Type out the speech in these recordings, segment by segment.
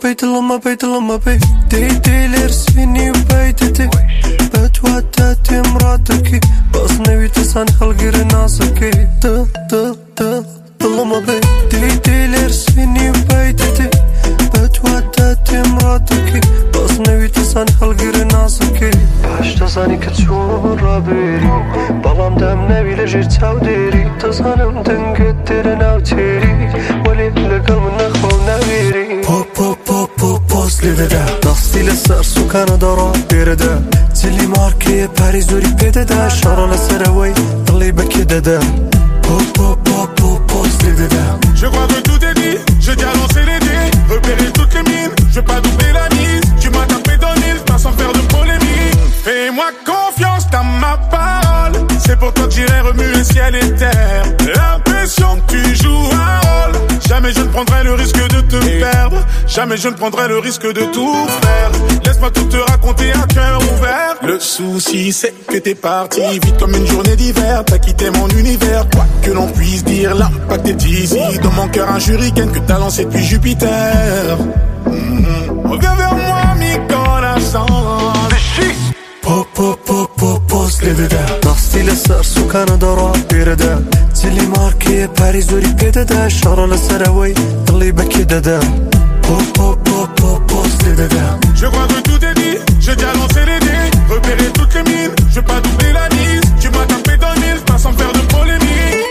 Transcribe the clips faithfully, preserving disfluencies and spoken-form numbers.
بيت لما بيت لما بيت ديتي لرسيني وبيتتي بتواتاتي مراتكي بس نبي تسان خلقي رناسكي تا تا تا لما بيت ديتي لرسيني وبيتتي بتواتاتي مراتكي بس نبي تسان خلقي رناسكي باش تساني كتشون رابيري بلام دام نبي لجير تاوديري تسانم دنقد ترنا وتيري ولي لقل من نخو نبيري بو بو بو بو بوز لددا دستي لسر سوكان دارا بيردا تلي ماركي باريزوري بيددا شارا لسروي طلي بكي ددا بو بو بو بو بوز لددا Je crois que tout est dit, j'ai déjà lancé les dés, repérer toutes les mines, je vais pas doubler la mise. Tu m'as tapé dans l'île, pas sans faire de polémique. Fais-moi confiance, t'as ma parole. C'est pour toi que j'irai remuer ciel et terre. L'impression que tu joues un rôle. Jamais je ne prendrai le risque de te perdre. Jamais je ne prendrai le risque de tout faire. Laisse-moi tout te raconter à cœur ouvert. Le souci c'est que t'es parti vite comme une journée d'hiver. T'as quitté mon univers, quoi que l'on puisse dire. L'impact est ici, dans mon cœur un shuriken que t'as lancé depuis Jupiter. Mmh. Reviens vers moi, mi corazon. بو بو بو بو بوز لددا دستي لسر سوكان دارا بيردا تلي ماركي باريزوري بيددا شارا لسروي طلي بكي ددا بو بو بو بو بوز لددا Je crois que tout est dit, j'ai déjà lancé les dés, repérer toutes les mines, je vais pas doubler la mise. Tu m'as tapé dans le mille, pas sans faire de polémique.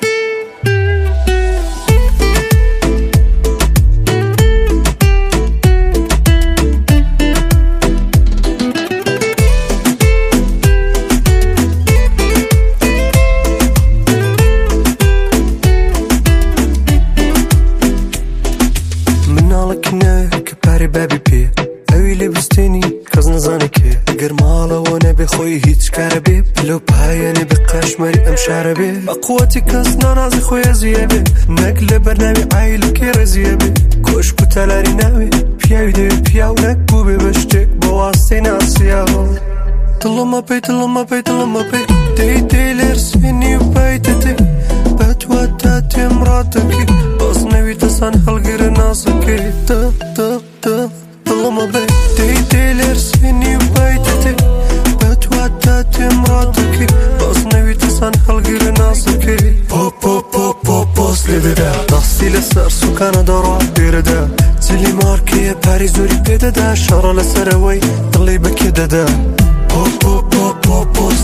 بابي بي اوي لبستني كاز نزانكي قرمالة وانا بخوي هيتش كاربي بلو بهاي انا بقاش مري امش عربي بقوتي كاز نانازي خويا زيابي نقل برنامي عايلك يا رزيابي كوش بتالاري ناوي بياو دي بياو نكبو ببشتك بواسطي ناسياو طلما بي طلما بي طلما بي دي دي لرسيني وبيتتي بتواتاتي مراتكي بس نبي تسان خلقي رناسكي تا تا تا طلما بي دي دي لرسيني وبيتتي بتواتاتي مراتكي بس نبي تسان خلقي رناسكي بو بو بو بو بوز لددا دستي لسر سوكان دارا بيردا تلي ماركي باريزوري بيددا شارا لسروي طلي بكي ددا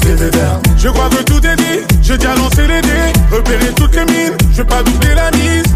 Je crois que tout est dit, j'ai déjà lancé les dés, repérer toutes les mines, je vais pas doubler la mise.